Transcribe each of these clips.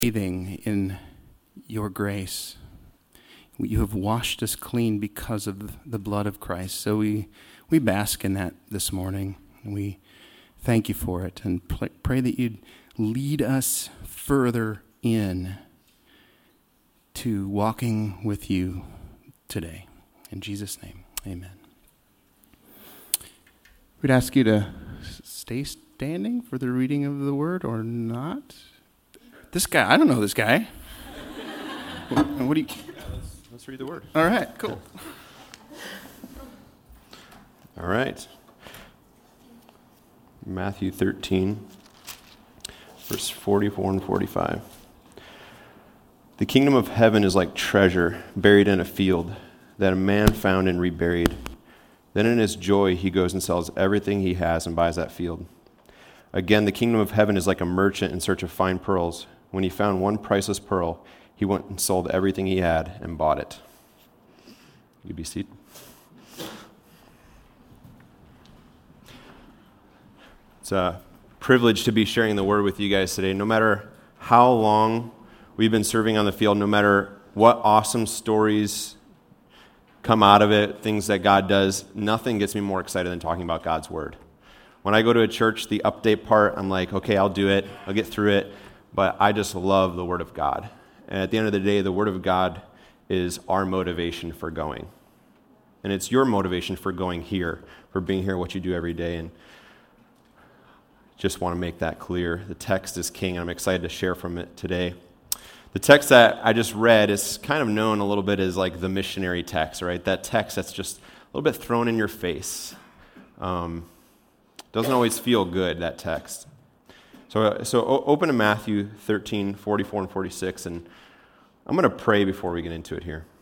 bathing in your grace. You have washed us clean because of the blood of Christ. So we bask in that this morning. We thank you for it and pray that you'd lead us further in to walking with you today. In Jesus' name, amen. We'd ask you to stay standing for the reading of the word or not. This guy, I don't know this guy. What do you... Let's read the word. All right, cool. All right. Matthew 13, verse 44 and 45. The kingdom of heaven is like treasure buried in a field that a man found and reburied. Then in his joy he goes and sells everything he has and buys that field. Again, the kingdom of heaven is like a merchant in search of fine pearls. When he found one priceless pearl, he went and sold everything he had and bought it. You be seated. It's a privilege to be sharing the word with you guys today. No matter how long we've been serving on the field, no matter what awesome stories come out of it, things that God does, nothing gets me more excited than talking about God's word. When I go to a church, the update part, I'm like, okay, I'll do it. I'll get through it. But I just love the word of God. And at the end of the day, the word of God is our motivation for going. And it's your motivation for going here, for being here, what you do every day. And just want to make that clear. The text is king, and I'm excited to share from it today. The text that I just read is kind of known a little bit as like the missionary text, right? That text that's just a little bit thrown in your face. Doesn't always feel good, that text. So open to Matthew 13, 44 and 46, and I'm going to pray before we get into it here.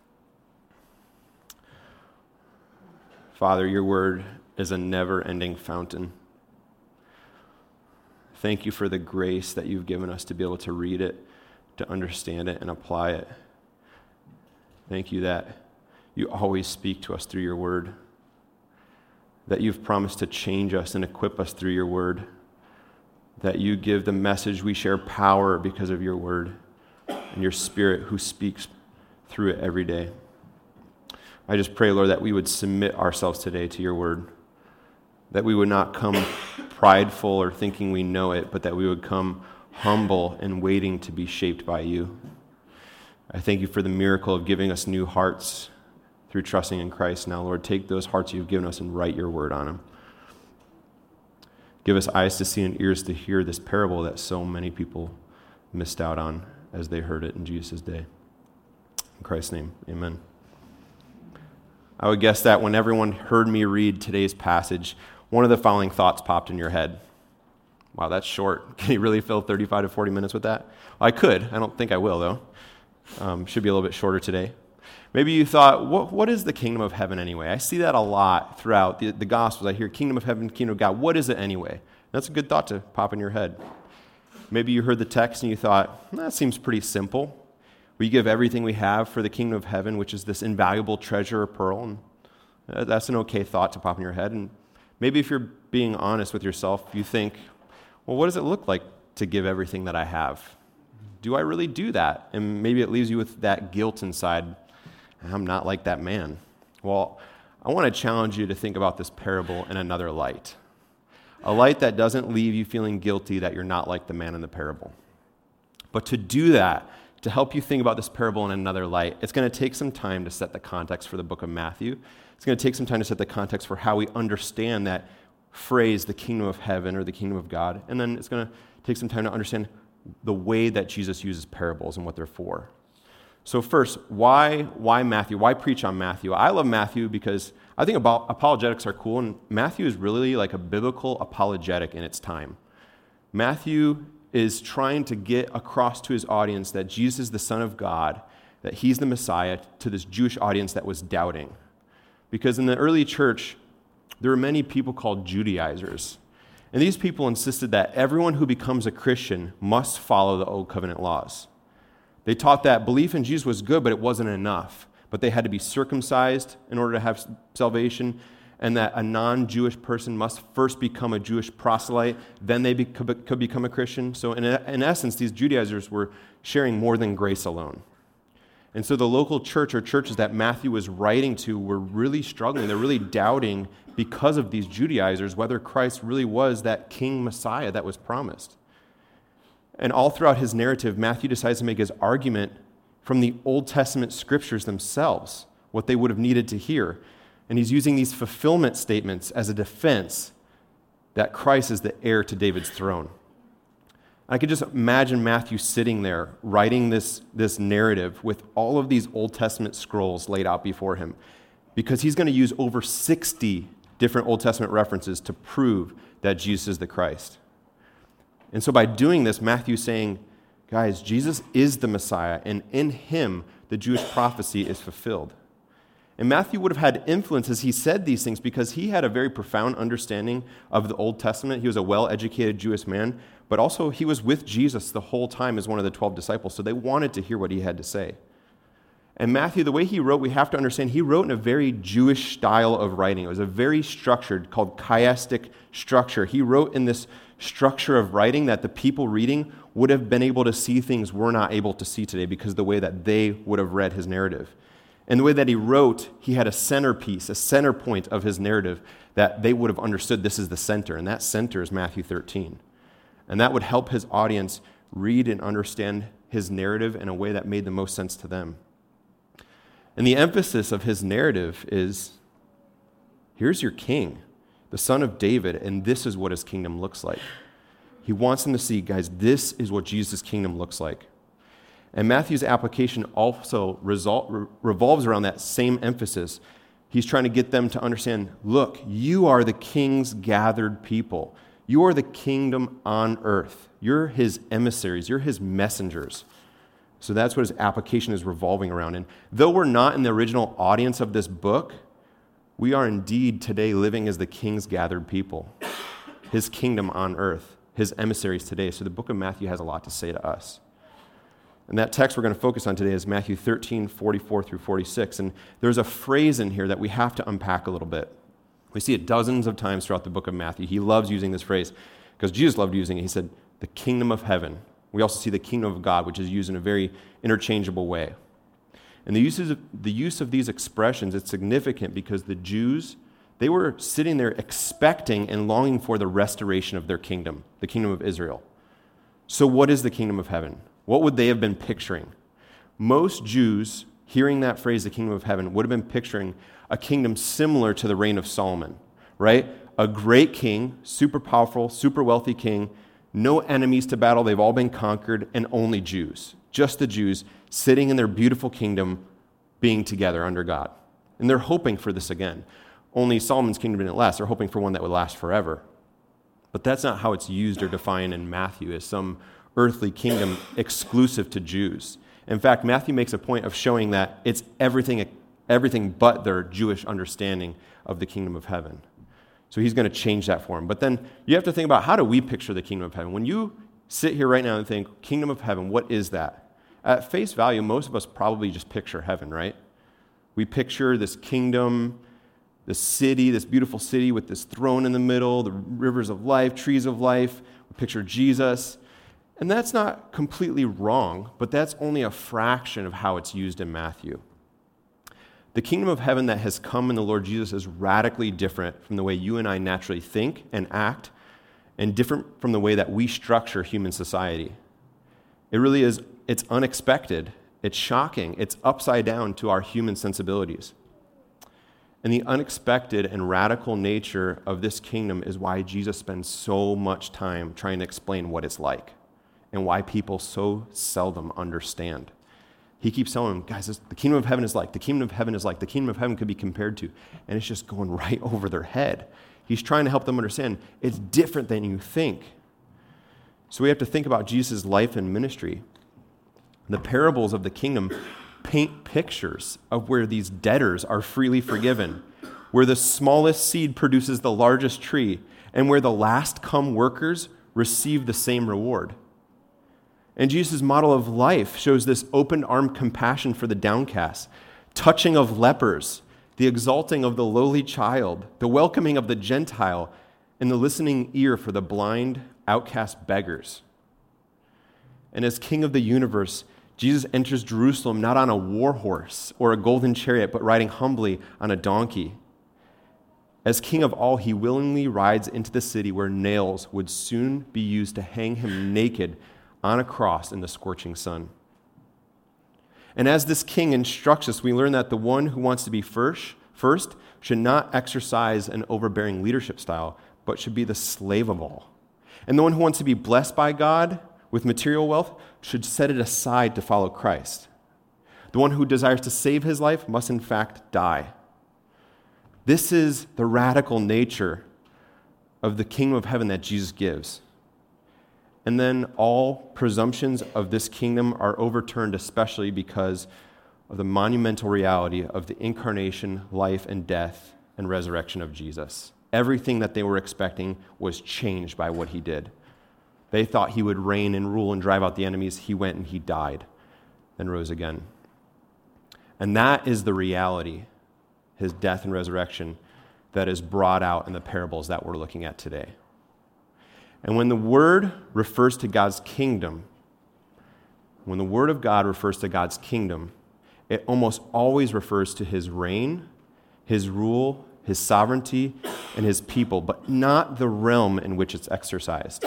Father, your word is a never-ending fountain. Thank you for the grace that you've given us to be able to read it, to understand it, and apply it. Thank you that you always speak to us through your word, that you've promised to change us and equip us through your word, that you give the message we share power because of your word and your Spirit who speaks through it every day. I just pray, Lord, that we would submit ourselves today to your word, that we would not come prideful or thinking we know it, but that we would come humble and waiting to be shaped by you. I thank you for the miracle of giving us new hearts through trusting in Christ. Now, Lord, take those hearts you've given us and write your word on them. Give us eyes to see and ears to hear this parable that so many people missed out on as they heard it in Jesus' day. In Christ's name, amen. I would guess that when everyone heard me read today's passage, one of the following thoughts popped in your head. Wow, that's short. Can you really fill 35 to 40 minutes with that? Well, I could. I don't think I will, though. Should be a little bit shorter today. Maybe you thought, what is the kingdom of heaven anyway? I see that a lot throughout the Gospels. I hear kingdom of heaven, kingdom of God. What is it anyway? That's a good thought to pop in your head. Maybe you heard the text and you thought, that seems pretty simple. We give everything we have for the kingdom of heaven, which is this invaluable treasure or pearl. And that's an okay thought to pop in your head. And maybe if you're being honest with yourself, you think, well, what does it look like to give everything that I have? Do I really do that? And maybe it leaves you with that guilt inside. I'm not like that man. Well, I want to challenge you to think about this parable in another light. A light that doesn't leave you feeling guilty that you're not like the man in the parable. But to do that, to help you think about this parable in another light, it's going to take some time to set the context for the book of Matthew. It's going to take some time to set the context for how we understand that phrase, the kingdom of heaven or the kingdom of God. And then it's going to take some time to understand the way that Jesus uses parables and what they're for. So first, why Matthew? Why preach on Matthew? I love Matthew because I think apologetics are cool, and Matthew is really like a biblical apologetic in its time. Matthew is trying to get across to his audience that Jesus is the Son of God, that he's the Messiah, to this Jewish audience that was doubting. Because in the early church, there were many people called Judaizers. And these people insisted that everyone who becomes a Christian must follow the Old Covenant laws. They taught that belief in Jesus was good, but it wasn't enough. But they had to be circumcised in order to have salvation, and that a non-Jewish person must first become a Jewish proselyte, then they could become a Christian. So in essence, these Judaizers were sharing more than grace alone. And so the local church or churches that Matthew was writing to were really struggling. They're really doubting because of these Judaizers whether Christ really was that King Messiah that was promised. And all throughout his narrative, Matthew decides to make his argument from the Old Testament scriptures themselves, what they would have needed to hear. And he's using these fulfillment statements as a defense that Christ is the heir to David's throne. I could just imagine Matthew sitting there writing this narrative with all of these Old Testament scrolls laid out before him, because he's going to use over 60 different Old Testament references to prove that Jesus is the Christ. And so by doing this, Matthew's saying, guys, Jesus is the Messiah, and in him the Jewish prophecy is fulfilled. And Matthew would have had influence as he said these things because he had a very profound understanding of the Old Testament. He was a well-educated Jewish man, but also he was with Jesus the whole time as one of the 12 disciples, so they wanted to hear what he had to say. And Matthew, the way he wrote, we have to understand, he wrote in a very Jewish style of writing. It was a very structured, called chiastic structure. He wrote in this structure of writing that the people reading would have been able to see things we're not able to see today because of the way that they would have read his narrative. And the way that he wrote, he had a centerpiece, a center point of his narrative that they would have understood this is the center, and that center is Matthew 13. And that would help his audience read and understand his narrative in a way that made the most sense to them. And the emphasis of his narrative is, here's your king, the son of David, and this is what his kingdom looks like. He wants them to see, guys, this is what Jesus' kingdom looks like. And Matthew's application also revolves around that same emphasis. He's trying to get them to understand, look, you are the king's gathered people. You are the kingdom on earth. You're his emissaries. You're his messengers. So that's what his application is revolving around. And though we're not in the original audience of this book, we are indeed today living as the king's gathered people, his kingdom on earth, his emissaries today. So the book of Matthew has a lot to say to us. And that text we're going to focus on today is Matthew 13, 44 through 46. And there's a phrase in here that we have to unpack a little bit. We see it dozens of times throughout the book of Matthew. He loves using this phrase because Jesus loved using it. He said, the kingdom of heaven. We also see the kingdom of God, which is used in a very interchangeable way. And the use of these expressions, it's significant because the Jews, they were sitting there expecting and longing for the restoration of their kingdom, the kingdom of Israel. So what is the kingdom of heaven? What would they have been picturing? Most Jews, hearing that phrase, the kingdom of heaven, would have been picturing a kingdom similar to the reign of Solomon, right? A great king, super powerful, super wealthy king, no enemies to battle, they've all been conquered, and only Jews, just the Jews, sitting in their beautiful kingdom, being together under God. And they're hoping for this again. Only Solomon's kingdom didn't last. They're hoping for one that would last forever. But that's not how it's used or defined in Matthew as some earthly kingdom exclusive to Jews. In fact, Matthew makes a point of showing that it's everything but their Jewish understanding of the kingdom of heaven. So he's going to change that for them. But then you have to think about, how do we picture the kingdom of heaven? When you sit here right now and think, kingdom of heaven, what is that? At face value, most of us probably just picture heaven, right? We picture this kingdom, this city, this beautiful city with this throne in the middle, the rivers of life, trees of life. We picture Jesus. And that's not completely wrong, but that's only a fraction of how it's used in Matthew. The kingdom of heaven that has come in the Lord Jesus is radically different from the way you and I naturally think and act, and different from the way that we structure human society. It really is, it's unexpected, it's shocking, it's upside down to our human sensibilities. And the unexpected and radical nature of this kingdom is why Jesus spends so much time trying to explain what it's like, and why people so seldom understand. He keeps telling them, guys, the kingdom of heaven is like, the kingdom of heaven is like, the kingdom of heaven could be compared to, and it's just going right over their head. He's trying to help them understand it's different than you think. So we have to think about Jesus' life and ministry. The parables of the kingdom paint pictures of where these debtors are freely forgiven, where the smallest seed produces the largest tree, and where the last come workers receive the same reward. And Jesus' model of life shows this open-armed compassion for the downcast, touching of lepers, the exalting of the lowly child, the welcoming of the Gentile, and the listening ear for the blind, outcast beggars. And as King of the universe, Jesus enters Jerusalem not on a war horse or a golden chariot, but riding humbly on a donkey. As King of all, he willingly rides into the city where nails would soon be used to hang him naked on a cross in the scorching sun. And as this king instructs us, we learn that the one who wants to be first should not exercise an overbearing leadership style, but should be the slave of all. And the one who wants to be blessed by God with material wealth should set it aside to follow Christ. The one who desires to save his life must in fact die. This is the radical nature of the kingdom of heaven that Jesus gives. And then all presumptions of this kingdom are overturned, especially because of the monumental reality of the incarnation, life, and death and resurrection of Jesus. Everything that they were expecting was changed by what he did. They thought he would reign and rule and drive out the enemies. He went and he died and rose again. And that is the reality, his death and resurrection, that is brought out in the parables that we're looking at today. And when the word refers to God's kingdom, when the word of God refers to God's kingdom, it almost always refers to his reign, his rule, his sovereignty, and his people, but not the realm in which it's exercised.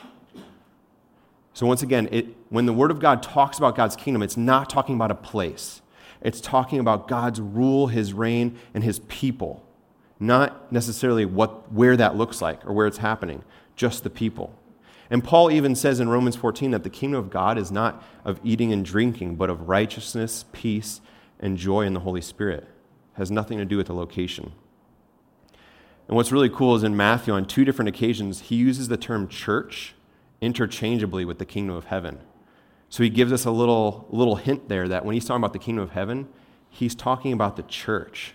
So once again, when the word of God talks about God's kingdom, it's not talking about a place. It's talking about God's rule, his reign, and his people. Not necessarily where that looks like or where it's happening, just the people. And Paul even says in Romans 14 that the kingdom of God is not of eating and drinking, but of righteousness, peace, and joy in the Holy Spirit. It has nothing to do with the location. And what's really cool is in Matthew, on 2 different occasions, he uses the term church interchangeably with the kingdom of heaven. So he gives us a little hint there that when he's talking about the kingdom of heaven, he's talking about the church.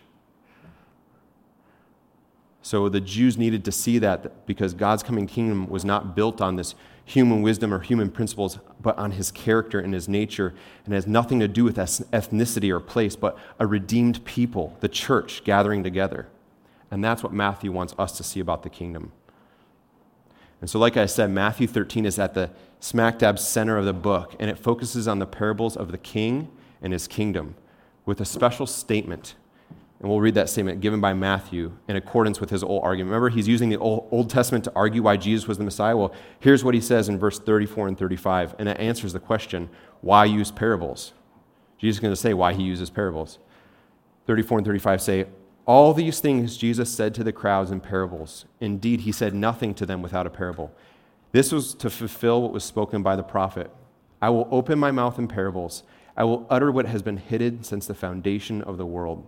So the Jews needed to see that because God's coming kingdom was not built on this human wisdom or human principles, but on his character and his nature, and has nothing to do with ethnicity or place, but a redeemed people, the church, gathering together. And that's what Matthew wants us to see about the kingdom. And so like I said, Matthew 13 is at the smack dab center of the book, and it focuses on the parables of the king and his kingdom with a special statement. And we'll read that statement given by Matthew in accordance with his whole argument. Remember, he's using the Old Testament to argue why Jesus was the Messiah. Well, here's what he says in verse 34 and 35, and it answers the question, why use parables? Jesus is going to say why he uses parables. 34 and 35 say, all these things Jesus said to the crowds in parables. Indeed, he said nothing to them without a parable. This was to fulfill what was spoken by the prophet. I will open my mouth in parables. I will utter what has been hidden since the foundation of the world.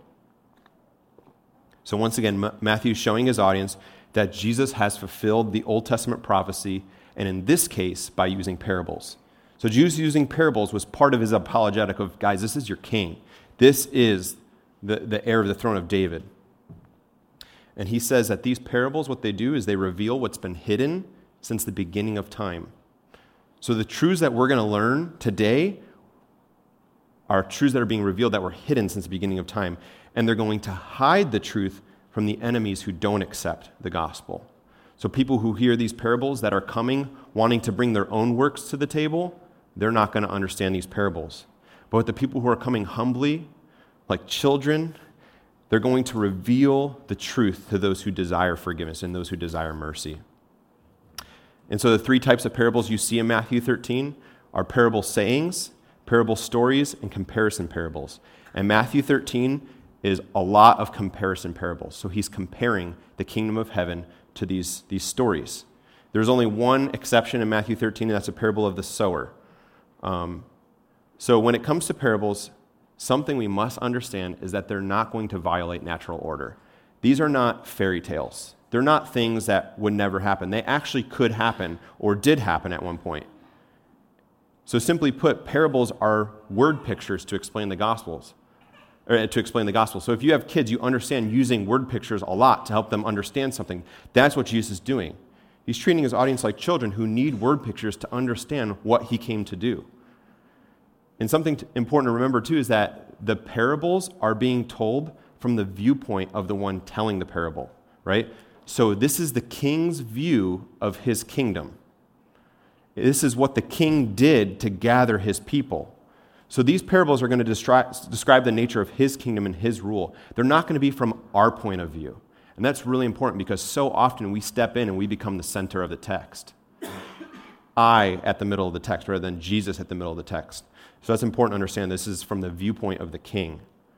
So once again, Matthew's showing his audience that Jesus has fulfilled the Old Testament prophecy, and in this case, by using parables. So Jesus using parables was part of his apologetic of, guys, this is your king. This is the heir of the throne of David. And he says that these parables, what they do is they reveal what's been hidden since the beginning of time. So the truths that we're going to learn today are truths that are being revealed that were hidden since the beginning of time. And they're going to hide the truth from the enemies who don't accept the gospel. So people who hear these parables that are coming, wanting to bring their own works to the table, they're not going to understand these parables. But the people who are coming humbly, like children, they're going to reveal the truth to those who desire forgiveness and those who desire mercy. And so the 3 types of parables you see in Matthew 13 are parable sayings, parable stories, and comparison parables. And Matthew 13 is a lot of comparison parables. So he's comparing the kingdom of heaven to these stories. There's only one exception in Matthew 13, and that's a parable of the sower. So when it comes to parables, something we must understand is that they're not going to violate natural order. These are not fairy tales. They're not things that would never happen. They actually could happen or did happen at one point. So simply put, parables are word pictures to explain the Gospels. So if you have kids, you understand using word pictures a lot to help them understand something. That's what Jesus is doing. He's treating his audience like children who need word pictures to understand what he came to do. And something important to remember, too, is that the parables are being told from the viewpoint of the one telling the parable, right? So this is the king's view of his kingdom. This is what the king did to gather his people. So these parables are going to describe the nature of his kingdom and his rule. They're not going to be from our point of view. And that's really important because so often we step in and we become the center of the text. I at the middle of the text rather than Jesus at the middle of the text. So that's important to understand. This is from the viewpoint of the king.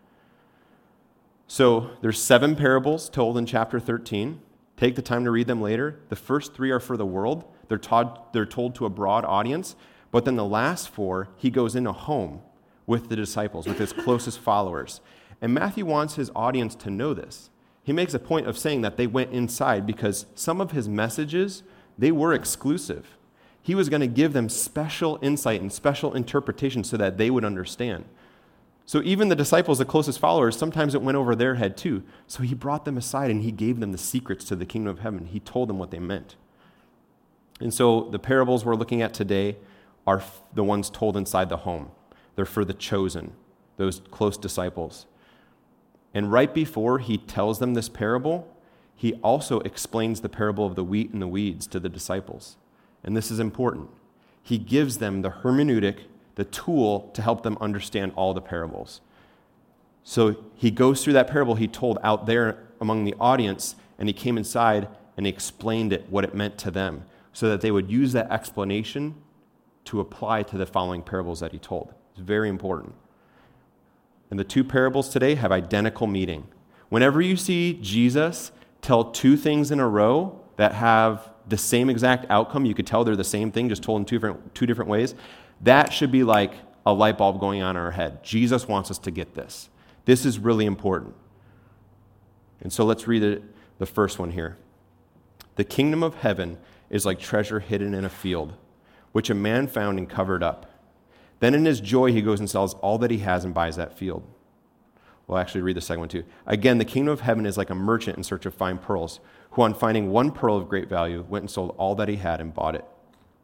So there's 7 parables told in chapter 13. Take the time to read them later. The first 3 are for the world. They're told to a broad audience. But then the last 4, he goes in a home with the disciples, with his closest followers. And Matthew wants his audience to know this. He makes a point of saying that they went inside because some of his messages, they were exclusive. He was going to give them special insight and special interpretation so that they would understand. So even the disciples, the closest followers, sometimes it went over their head too. So he brought them aside and he gave them the secrets to the kingdom of heaven. He told them what they meant. And so the parables we're looking at today are the ones told inside the home. They're for the chosen, those close disciples. And right before he tells them this parable, he also explains the parable of the wheat and the weeds to the disciples. And this is important. He gives them the hermeneutic, the tool to help them understand all the parables. So he goes through that parable he told out there among the audience, and he came inside and he explained it, what it meant to them, so that they would use that explanation to apply to the following parables that he told. It's very important. And the 2 parables today have identical meaning. Whenever you see Jesus tell 2 things in a row that have the same exact outcome, you could tell they're the same thing, just told in two different ways, that should be like a light bulb going on in our head. Jesus wants us to get this. This is really important. And so let's read the first one here. The kingdom of heaven is like treasure hidden in a field, which a man found and covered up. Then in his joy he goes and sells all that he has and buys that field. We'll actually read the second one too. Again, the kingdom of heaven is like a merchant in search of fine pearls, who on finding one pearl of great value went and sold all that he had and bought it.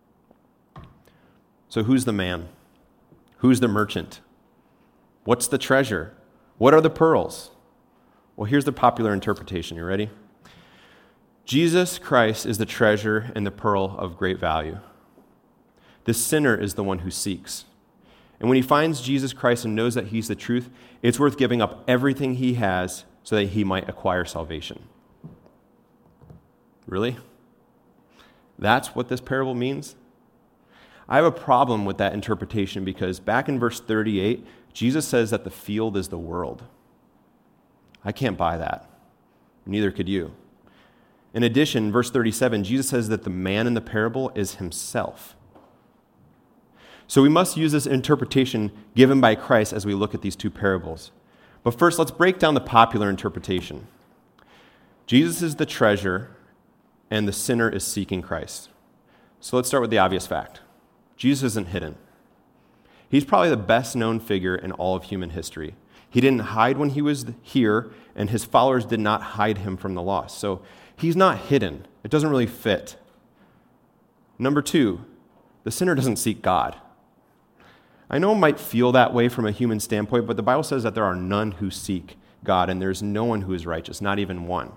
So who's the man? Who's the merchant? What's the treasure? What are the pearls? Well, here's the popular interpretation. You ready? Jesus Christ is the treasure and the pearl of great value. The sinner is the one who seeks. And when he finds Jesus Christ and knows that he's the truth, it's worth giving up everything he has so that he might acquire salvation. Really? That's what this parable means? I have a problem with that interpretation because back in verse 38, Jesus says that the field is the world. I can't buy that. Neither could you. In addition, verse 37, Jesus says that the man in the parable is himself. So we must use this interpretation given by Christ as we look at these 2 parables. But first, let's break down the popular interpretation. Jesus is the treasure, and the sinner is seeking Christ. So let's start with the obvious fact. Jesus isn't hidden. He's probably the best known figure in all of human history. He didn't hide when he was here, and his followers did not hide him from the lost. So he's not hidden. It doesn't really fit. Number 2, the sinner doesn't seek God. I know it might feel that way from a human standpoint, but the Bible says that there are none who seek God, and there's no one who is righteous, not even one.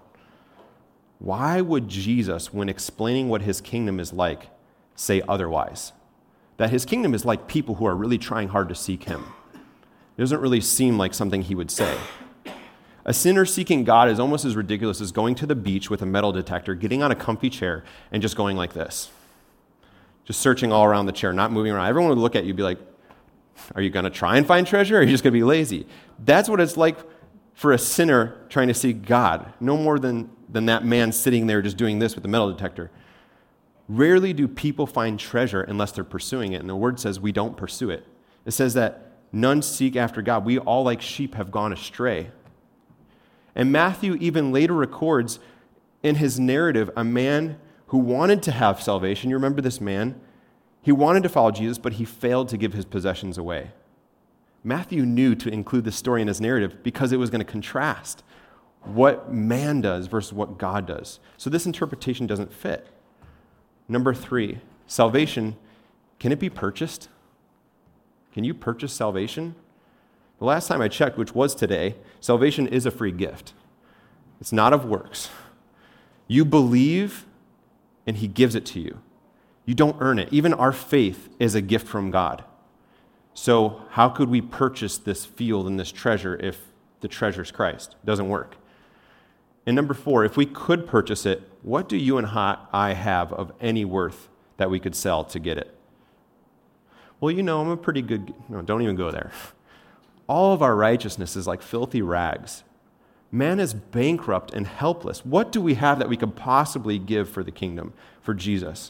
Why would Jesus, when explaining what his kingdom is like, say otherwise? That his kingdom is like people who are really trying hard to seek him. It doesn't really seem like something he would say. A sinner seeking God is almost as ridiculous as going to the beach with a metal detector, getting on a comfy chair, and just going like this. Just searching all around the chair, not moving around. Everyone would look at you and be like, are you going to try and find treasure, or are you just going to be lazy? That's what it's like for a sinner trying to seek God. No more than that man sitting there just doing this with the metal detector. Rarely do people find treasure unless they're pursuing it, and the word says we don't pursue it. It says that none seek after God. We all like sheep have gone astray. And Matthew even later records in his narrative a man who wanted to have salvation. You remember this man? He wanted to follow Jesus, but he failed to give his possessions away. Matthew knew to include this story in his narrative because it was going to contrast what man does versus what God does. So this interpretation doesn't fit. Number 3, salvation, can it be purchased? Can you purchase salvation? The last time I checked, which was today, salvation is a free gift. It's not of works. You believe, and he gives it to you. You don't earn it. Even our faith is a gift from God. So how could we purchase this field and this treasure if the treasure is Christ? It doesn't work. And number 4, if we could purchase it, what do you and I have of any worth that we could sell to get it? Well, I'm a pretty good... No, don't even go there. All of our righteousness is like filthy rags. Man is bankrupt and helpless. What do we have that we could possibly give for the kingdom, for Jesus?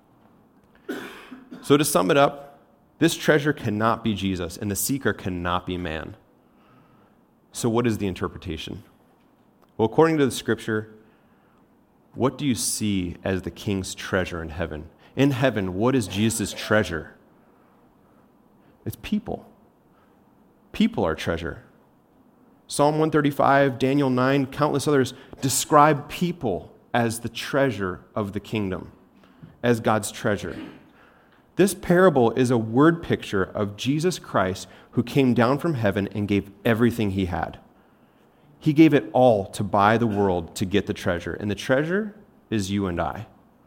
So to sum it up, this treasure cannot be Jesus, and the seeker cannot be man. So what is the interpretation? Well, according to the scripture, what do you see as the king's treasure in heaven? In heaven, what is Jesus' treasure? It's people. People are treasure. Psalm 135, Daniel 9, countless others describe people as the treasure of the kingdom, as God's treasure. This parable is a word picture of Jesus Christ who came down from heaven and gave everything he had. He gave it all to buy the world to get the treasure, and the treasure is you and I.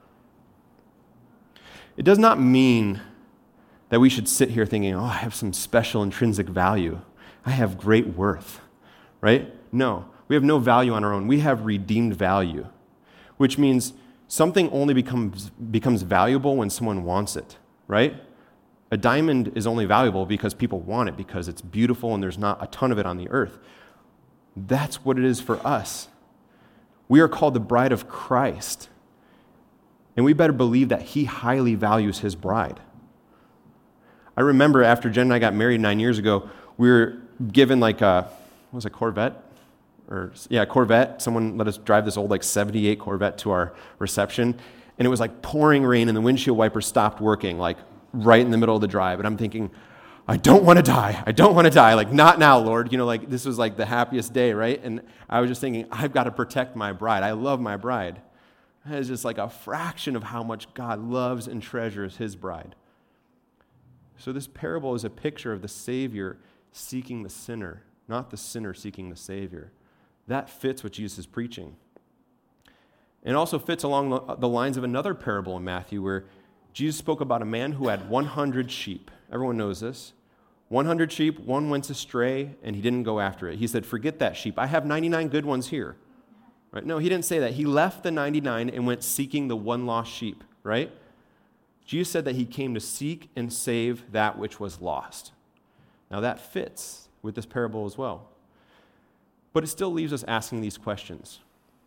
It does not mean that we should sit here thinking, I have some special intrinsic value. I have great worth, right? No, we have no value on our own. We have redeemed value, which means something only becomes valuable when someone wants it, right? A diamond is only valuable because people want it, because it's beautiful and there's not a ton of it on the earth. That's what it is for us. We are called the bride of Christ, and we better believe that he highly values his bride. I remember after Jen and I got married 9 years ago, we were given Corvette? Corvette. Someone let us drive this old 78 Corvette to our reception, and it was pouring rain, and the windshield wiper stopped working, right in the middle of the drive. And I'm thinking, I don't want to die. I don't want to die. Not now, Lord. This was the happiest day, right? And I was just thinking, I've got to protect my bride. I love my bride. That is just a fraction of how much God loves and treasures his bride. So this parable is a picture of the Savior seeking the sinner, not the sinner seeking the Savior. That fits what Jesus is preaching. And also fits along the lines of another parable in Matthew where Jesus spoke about a man who had 100 sheep. Everyone knows this. 100 sheep, one went astray, and he didn't go after it. He said, forget that sheep. I have 99 good ones here. Right? No, he didn't say that. He left the 99 and went seeking the one lost sheep, right? Jesus said that he came to seek and save that which was lost. Now that fits with this parable as well. But it still leaves us asking these questions.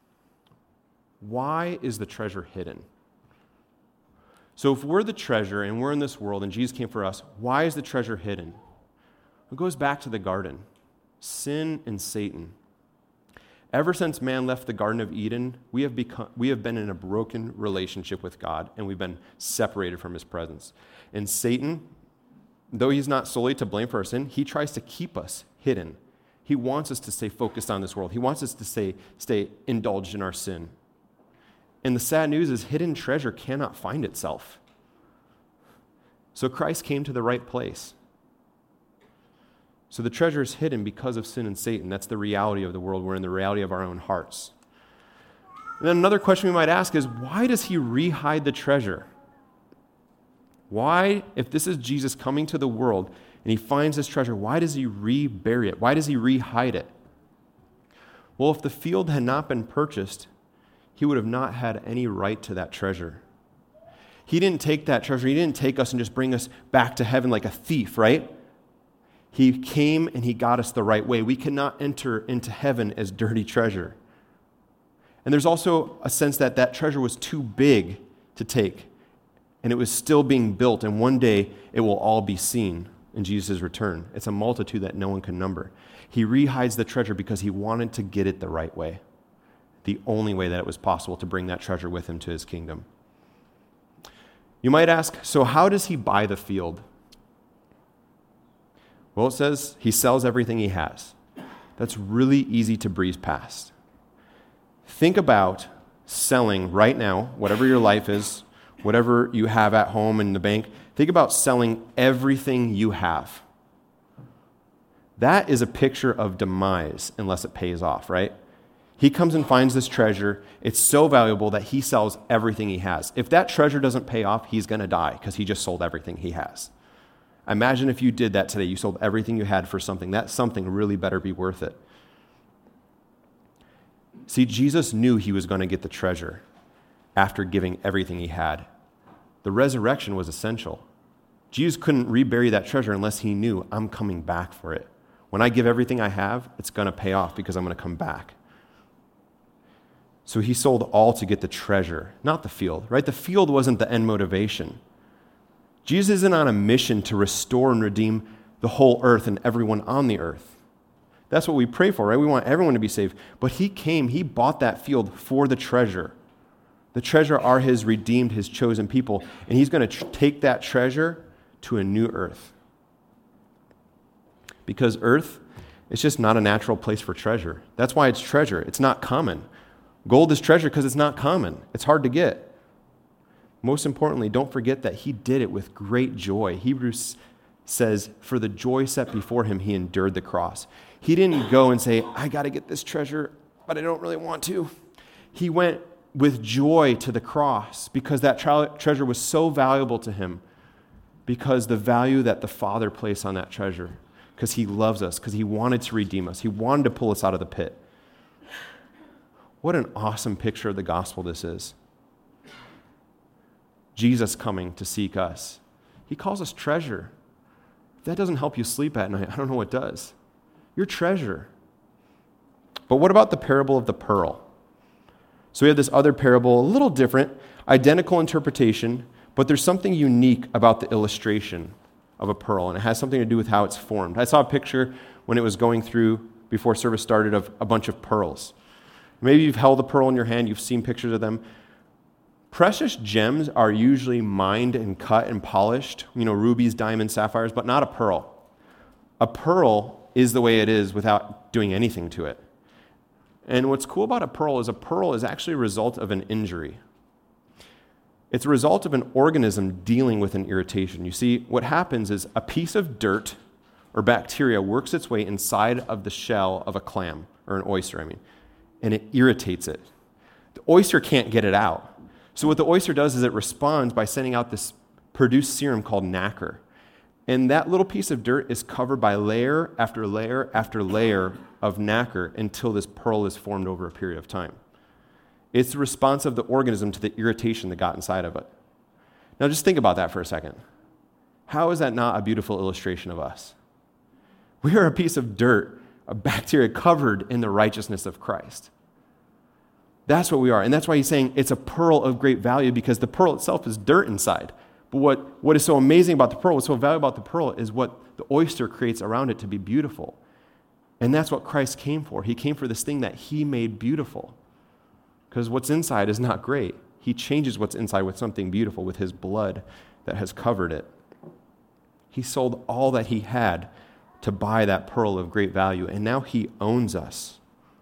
Why is the treasure hidden? So if we're the treasure and we're in this world and Jesus came for us, why is the treasure hidden? It goes back to the garden. Sin and Satan. Ever since man left the Garden of Eden, we have been in a broken relationship with God, and we've been separated from his presence. And Satan, though he's not solely to blame for our sin, he tries to keep us hidden. He wants us to stay focused on this world. He wants us to stay indulged in our sin. And the sad news is hidden treasure cannot find itself. So Christ came to the right place. So the treasure is hidden because of sin and Satan. That's the reality of the world. We're in the reality of our own hearts. And then another question we might ask is, why does he re-hide the treasure? Why, if this is Jesus coming to the world and he finds this treasure, why does he re-bury it? Why does he re-hide it? Well, if the field had not been purchased, he would have not had any right to that treasure. He didn't take that treasure. He didn't take us and just bring us back to heaven like a thief, right? He came and he got us the right way. We cannot enter into heaven as dirty treasure. And there's also a sense that that treasure was too big to take, and it was still being built, and one day it will all be seen in Jesus' return. It's a multitude that no one can number. He rehides the treasure because he wanted to get it the right way, the only way that it was possible to bring that treasure with him to his kingdom. You might ask, so how does he buy the field? Well, it says he sells everything he has. That's really easy to breeze past. Think about selling right now, whatever your life is, whatever you have at home in the bank. Think about selling everything you have. That is a picture of demise unless it pays off, right? He comes and finds this treasure. It's so valuable that he sells everything he has. If that treasure doesn't pay off, he's going to die because he just sold everything he has. Imagine if you did that today. You sold everything you had for something. That something really better be worth it. See, Jesus knew he was going to get the treasure after giving everything he had. The resurrection was essential. Jesus couldn't rebury that treasure unless he knew, I'm coming back for it. When I give everything I have, it's going to pay off because I'm going to come back. So he sold all to get the treasure, not the field, right? The field wasn't the end motivation. Jesus isn't on a mission to restore and redeem the whole earth and everyone on the earth. That's what we pray for, right? We want everyone to be saved. But he came, he bought that field for the treasure. The treasure are his redeemed, his chosen people. And he's going to take that treasure to a new earth. Because earth, it's just not a natural place for treasure. That's why it's treasure. It's not common. Gold is treasure because it's not common. It's hard to get. Most importantly, don't forget that he did it with great joy. Hebrews says, for the joy set before him, he endured the cross. He didn't go and say, I got to get this treasure, but I don't really want to. He went with joy to the cross because that treasure was so valuable to him, because the value that the Father placed on that treasure, because he loves us, because he wanted to redeem us. He wanted to pull us out of the pit. What an awesome picture of the gospel this is. Jesus coming to seek us. He calls us treasure. If that doesn't help you sleep at night, I don't know what does. You're treasure. But what about the parable of the pearl? So we have this other parable, a little different, identical interpretation, but there's something unique about the illustration of a pearl, and it has something to do with how it's formed. I saw a picture when it was going through before service started of a bunch of pearls. Maybe you've held a pearl in your hand, you've seen pictures of them. Precious gems are usually mined and cut and polished, rubies, diamonds, sapphires, but not a pearl. A pearl is the way it is without doing anything to it. And what's cool about a pearl is actually a result of an injury. It's a result of an organism dealing with an irritation. You see, what happens is a piece of dirt or bacteria works its way inside of the shell of a clam, or an oyster, and it irritates it. The oyster can't get it out. So what the oyster does is it responds by sending out this produced serum called nacre. And that little piece of dirt is covered by layer after layer after layer of nacre until this pearl is formed over a period of time. It's the response of the organism to the irritation that got inside of it. Now just think about that for a second. How is that not a beautiful illustration of us? We are a piece of dirt, a bacteria covered in the righteousness of Christ. That's what we are. And that's why he's saying it's a pearl of great value, because the pearl itself is dirt inside. But what is so amazing about the pearl, what's so valuable about the pearl, is what the oyster creates around it to be beautiful. And that's what Christ came for. He came for this thing that he made beautiful. Because what's inside is not great. He changes what's inside with something beautiful, with his blood that has covered it. He sold all that he had to buy that pearl of great value, and now he owns us.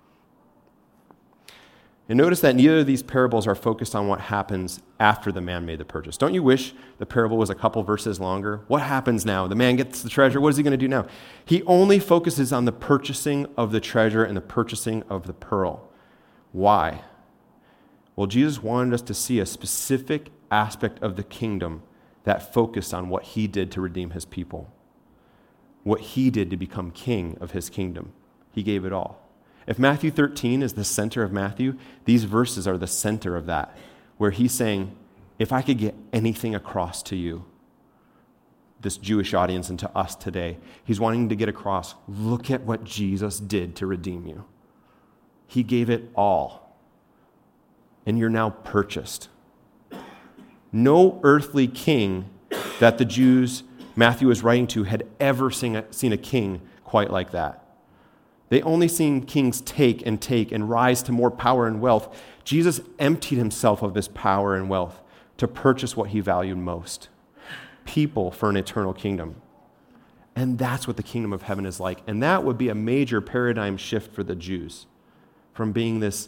And notice that neither of these parables are focused on what happens after the man made the purchase. Don't you wish the parable was a couple verses longer? What happens now? The man gets the treasure. What is he going to do now? He only focuses on the purchasing of the treasure and the purchasing of the pearl. Why? Well, Jesus wanted us to see a specific aspect of the kingdom that focused on what he did to redeem his people, what he did to become king of his kingdom. He gave it all. If Matthew 13 is the center of Matthew, these verses are the center of that, where he's saying, if I could get anything across to you, this Jewish audience, and to us today, he's wanting to get across, look at what Jesus did to redeem you. He gave it all, and you're now purchased. No earthly king that the Jews Matthew was writing to had ever seen a king quite like that. They only seen kings take and rise to more power and wealth. Jesus emptied himself of this power and wealth to purchase what he valued most, people for an eternal kingdom. And that's what the kingdom of heaven is like. And that would be a major paradigm shift for the Jews, from being this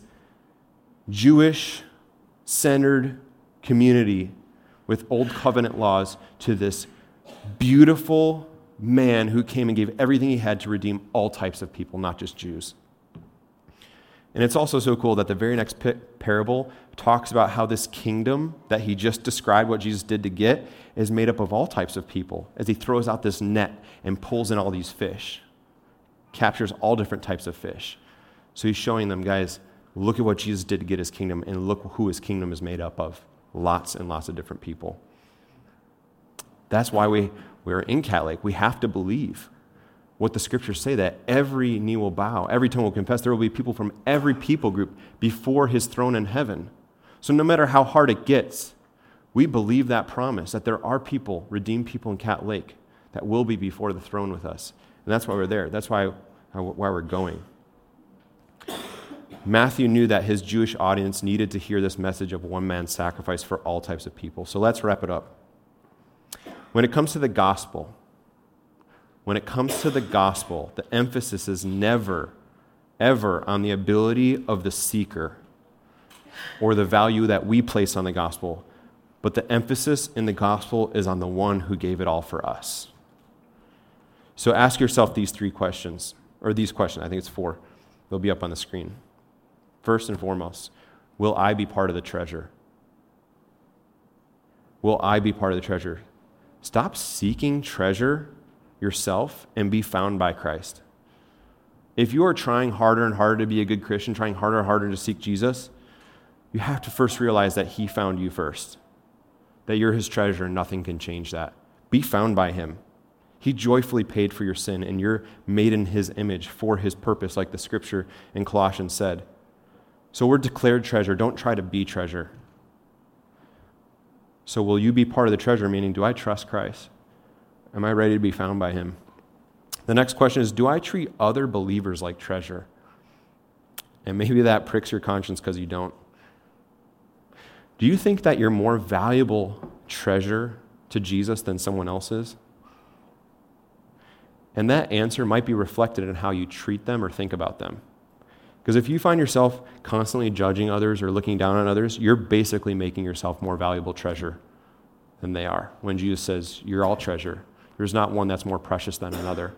Jewish-centered community with old covenant laws to this beautiful, man who came and gave everything he had to redeem all types of people, not just Jews. And it's also so cool that the very next parable talks about how this kingdom that he just described, what Jesus did to get, is made up of all types of people, as he throws out this net and pulls in all these fish, captures all different types of fish. So he's showing them, guys, look at what Jesus did to get his kingdom, and look who his kingdom is made up of. Lots and lots of different people. That's why we're in Cat Lake. We have to believe what the scriptures say, that every knee will bow, every tongue will confess. There will be people from every people group before his throne in heaven. So no matter how hard it gets, we believe that promise, that there are people, redeemed people in Cat Lake, that will be before the throne with us. And that's why we're there. That's why we're going. Matthew knew that his Jewish audience needed to hear this message of one man's sacrifice for all types of people. So let's wrap it up. When it comes to the gospel, the emphasis is never, ever on the ability of the seeker or the value that we place on the gospel, but the emphasis in the gospel is on the one who gave it all for us. So ask yourself these questions, I think it's 4. They'll be up on the screen. First and foremost, will I be part of the treasure? Will I be part of the treasure? Stop seeking treasure yourself and be found by Christ. If you are trying harder and harder to be a good Christian, trying harder and harder to seek Jesus, you have to first realize that he found you first, that you're his treasure and nothing can change that. Be found by him. He joyfully paid for your sin, and you're made in his image for his purpose, like the scripture in Colossians said. So we're declared treasure. Don't try to be treasure. So will you be part of the treasure, meaning do I trust Christ? Am I ready to be found by him? The next question is, do I treat other believers like treasure? And maybe that pricks your conscience because you don't. Do you think that you're more valuable treasure to Jesus than someone else is? And that answer might be reflected in how you treat them or think about them. Because if you find yourself constantly judging others or looking down on others, you're basically making yourself more valuable treasure than they are. When Jesus says, you're all treasure, there's not one that's more precious than another.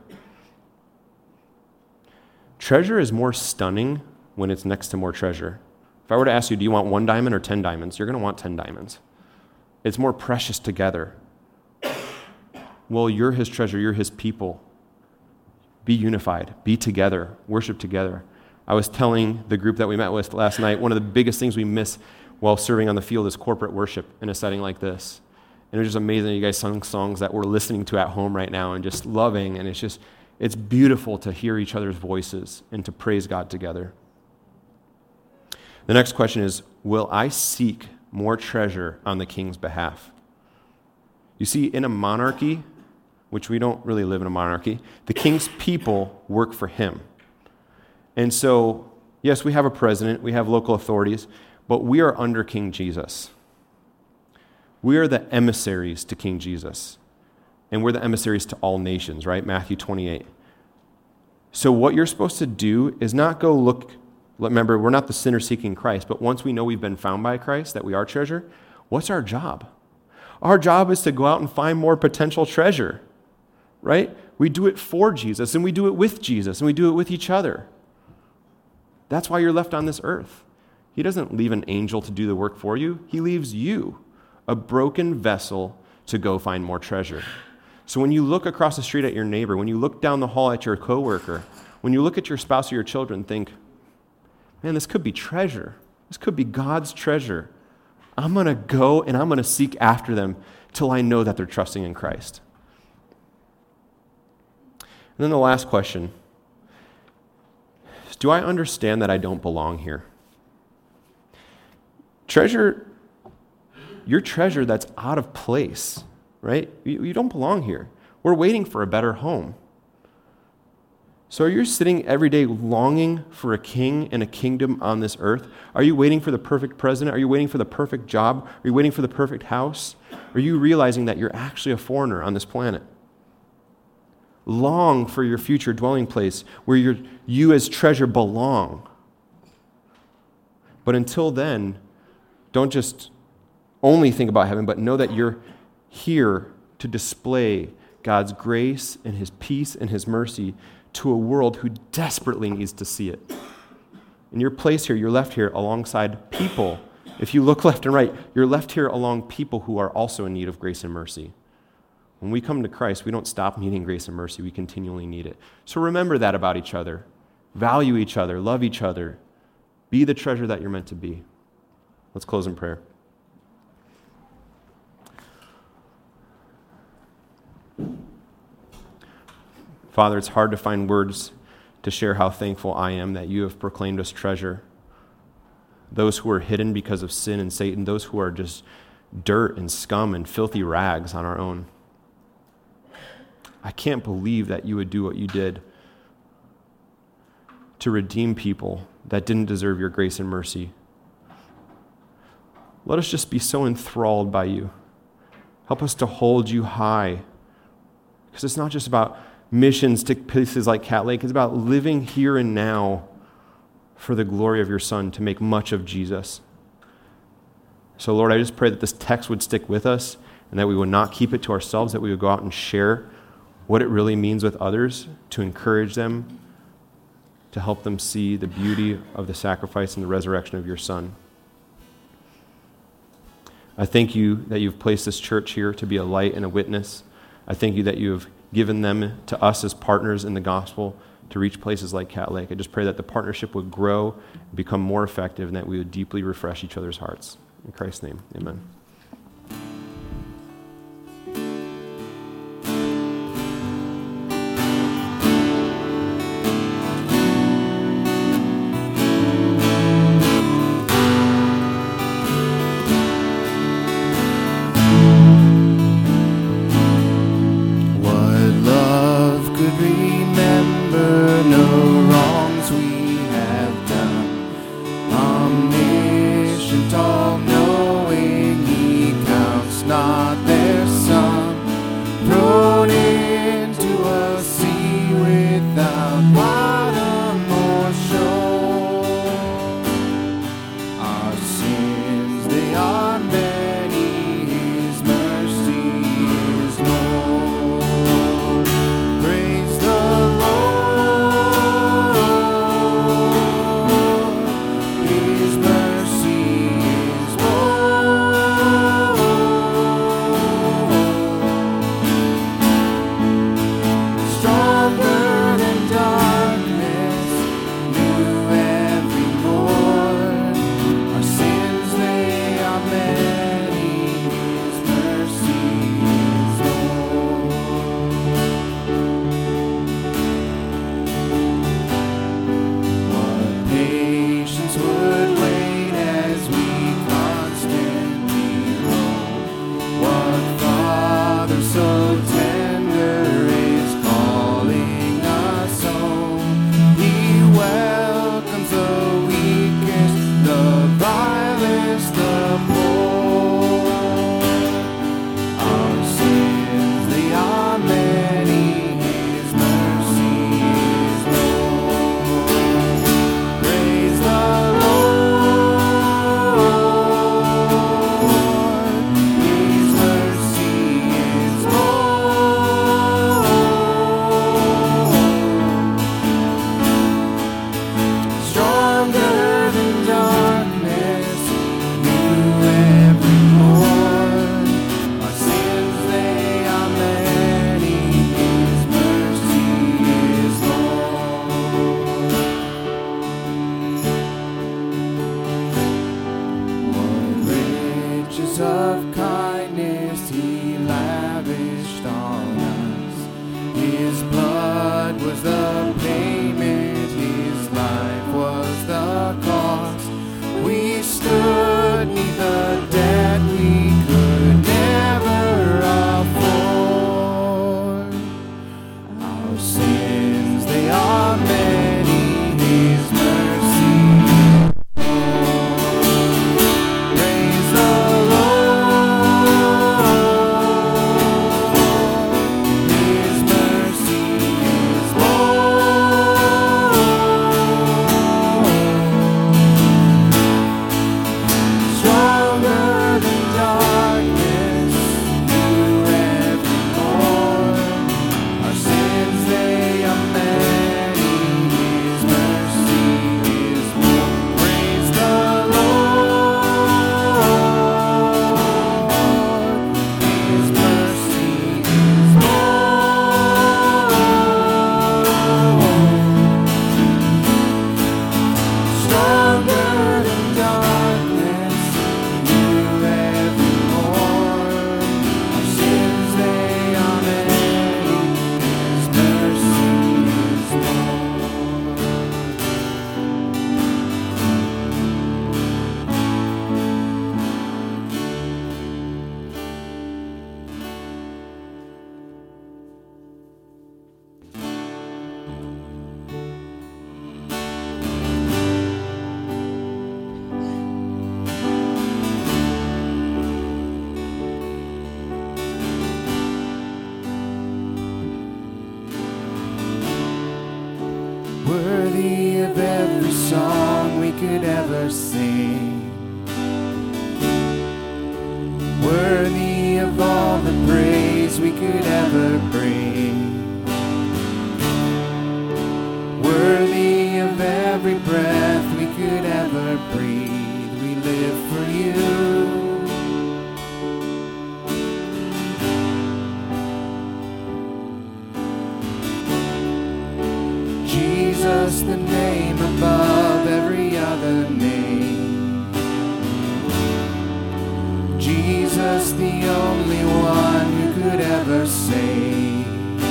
Treasure is more stunning when it's next to more treasure. If I were to ask you, do you want 1 diamond or 10 diamonds? You're going to want 10 diamonds. It's more precious together. Well, you're his treasure. You're his people. Be unified. Be together. Worship together. I was telling the group that we met with last night, one of the biggest things we miss while serving on the field is corporate worship in a setting like this. And it was just amazing that you guys sung songs that we're listening to at home right now and just loving. And it's beautiful to hear each other's voices and to praise God together. The next question is, will I seek more treasure on the king's behalf? You see, in a monarchy, which we don't really live in a monarchy, the king's people work for him. And so, yes, we have a president, we have local authorities, but we are under King Jesus. We are the emissaries to King Jesus. And we're the emissaries to all nations, right? Matthew 28. So what you're supposed to do is not go look. Remember, we're not the sinner seeking Christ, but once we know we've been found by Christ, that we are treasure, what's our job? Our job is to go out and find more potential treasure, right? We do it for Jesus, and we do it with Jesus, and we do it with each other. That's why you're left on this earth. He doesn't leave an angel to do the work for you. He leaves you, a broken vessel, to go find more treasure. So when you look across the street at your neighbor, when you look down the hall at your coworker, when you look at your spouse or your children, think, man, this could be treasure. This could be God's treasure. I'm going to go and I'm going to seek after them till I know that they're trusting in Christ. And then the last question is, do I understand that I don't belong here? Treasure, your treasure that's out of place, right? You don't belong here. We're waiting for a better home. So are you sitting every day longing for a king and a kingdom on this earth? Are you waiting for the perfect president? Are you waiting for the perfect job? Are you waiting for the perfect house? Are you realizing that you're actually a foreigner on this planet? Long for your future dwelling place where you as treasure belong. But until then, don't just only think about heaven, but know that you're here to display God's grace and his peace and his mercy to a world who desperately needs to see it. In your place here, you're left here alongside people. If you look left and right, you're left here along people who are also in need of grace and mercy. When we come to Christ, we don't stop needing grace and mercy. We continually need it. So remember that about each other. Value each other. Love each other. Be the treasure that you're meant to be. Let's close in prayer. Father, it's hard to find words to share how thankful I am that you have proclaimed us treasure. Those who are hidden because of sin and Satan, those who are just dirt and scum and filthy rags on our own. I can't believe that you would do what you did to redeem people that didn't deserve your grace and mercy. Let us just be so enthralled by you. Help us to hold you high. Because it's not just about missions to places like Cat Lake. It's about living here and now for the glory of your Son, to make much of Jesus. So Lord, I just pray that this text would stick with us and that we would not keep it to ourselves, that we would go out and share what it really means with others, to encourage them, to help them see the beauty of the sacrifice and the resurrection of your Son. I thank you that you've placed this church here to be a light and a witness. I thank you that you have given them to us as partners in the gospel to reach places like Cat Lake. I just pray that the partnership would grow and become more effective, and that we would deeply refresh each other's hearts. In Christ's name, amen. Worthy of every song we could ever sing. Worthy of all the praise we could ever bring. Worthy of every breath we could ever breathe. We live for you. Jesus, the name above every other name. Jesus, the only one who could ever save.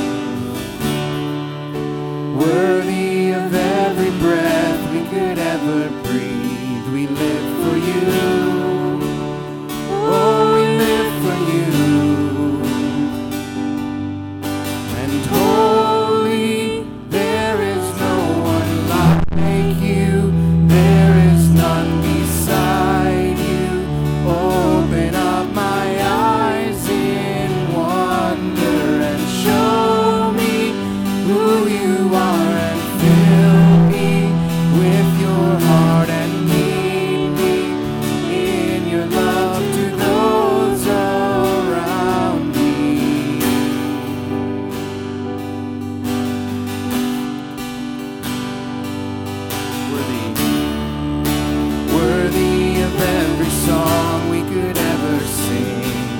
Worthy of every breath we could ever breathe. We live for you. Oh, we live for you. And holy, there is no one like you. There is none beside you. Open up my eyes in wonder and show me who you are, and fill me with your heart and lead me in your love to those around me. Worthy of every song we could ever sing.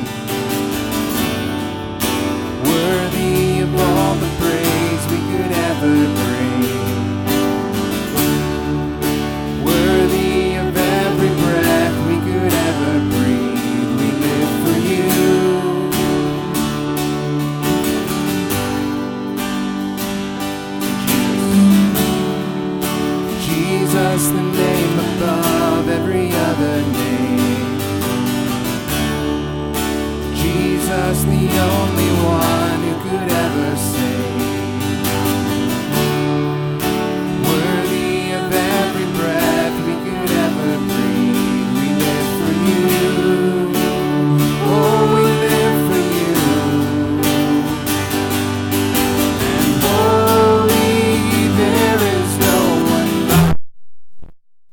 Worthy of all the praise we could ever bring. Worthy of every breath we could ever breathe. We live for you. Jesus, the name above every other name. Jesus, the only one who could ever save. Worthy of every breath we could ever breathe. We live for you. Oh, we live for you. And holy, there is no one like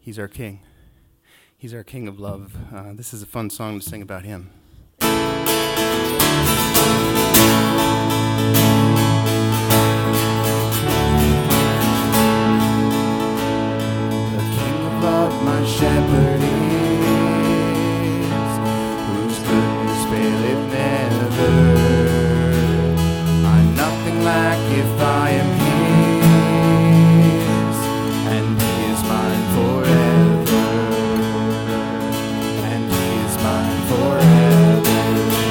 He's our King. He's our King of love. This is a fun song to sing about him. My shepherd is, whose goodness faileth never. I'm nothing lack if I am his, and he is mine forever, and he is mine forever.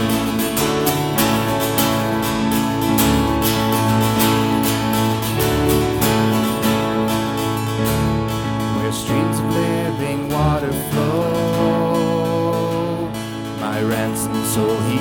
Where streams of living water flow, my ransomed soul he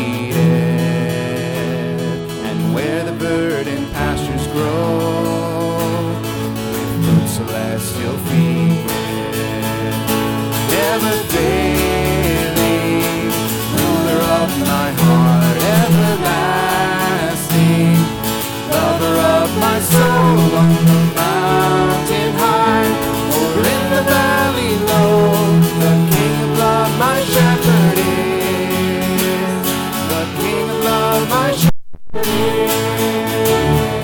leadeth, and where the verdant pastures grow, with fruit celestial feedeth. Never failing, ruler of my heart, everlasting, lover of my soul, on the mountain high, or in the valley low, the King of love, my shepherd is. The King of love, my shepherd is.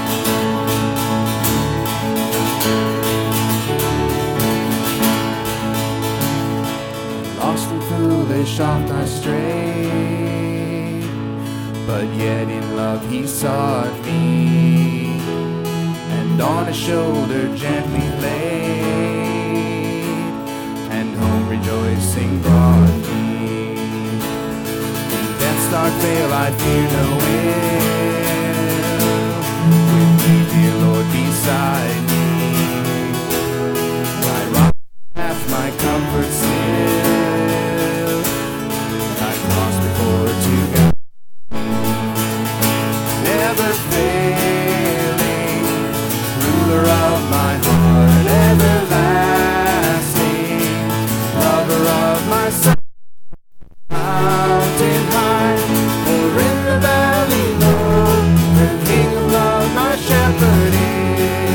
Lost and foolish oft I strayed, but yet in love he sought me, and on his shoulder gently laid, and home rejoicing brought me. When death's dark veil I fear no ill, with thee, dear Lord, beside